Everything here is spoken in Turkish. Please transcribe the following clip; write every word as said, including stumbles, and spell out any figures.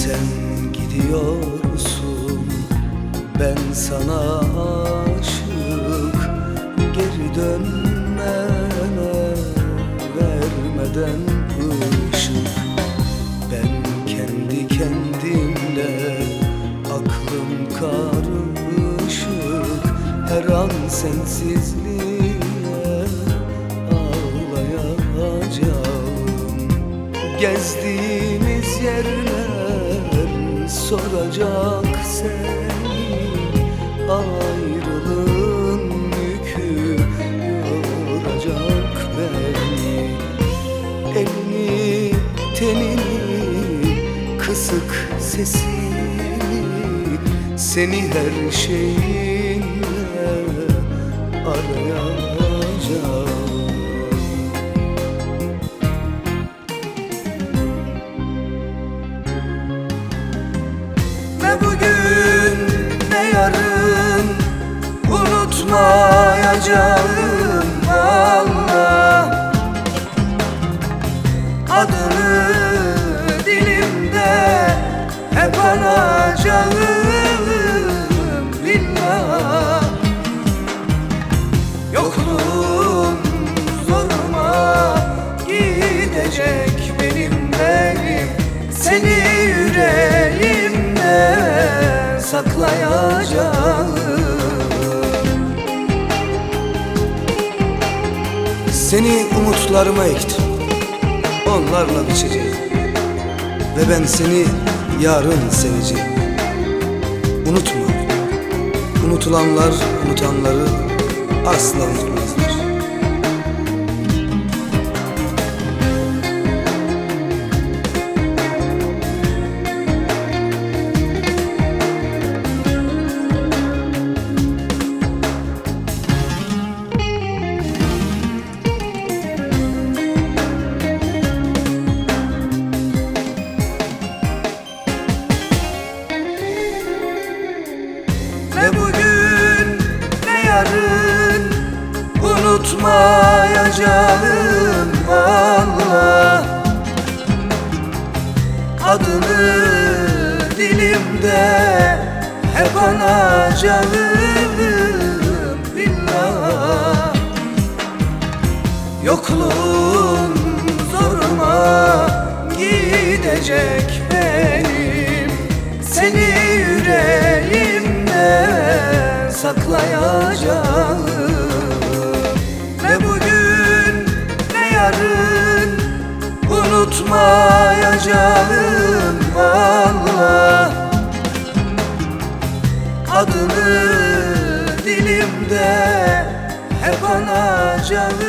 Sen gidiyorsun, ben sana aşık. Geri dönmeme vermeden ışık. Ben kendi kendimle, aklım karışık. Her an sensizliğe ağlayacağım. Gezdiğimiz yerler soracak seni. Ayrılığın yükü yoracak beni. Elini, tenini, kısık sesini, seni her şeyinle arayacağım. Ne bugün ne yarın unutmayacağım vallahi. Adını dilimde hep anacağım billah. Yokluğun zoruma gidecek benim benim. Seni yüreğimde saklayacağım. Seni umutlarıma ektim, onlarla biçeceğim. Ve ben seni yarın seveceğim. Unutma, unutulanlar unutanları asla unutmazlar. Ne bugün ne yarın unutmayacağım vallahi. Adını dilimde hep anacağım billah. Yokluğun zoruma gidecek benim. Seni yüreğimde saklayacağım. Ne bugün ne yarın unutmayacağım vallahi. Adını dilimde hep anacağım.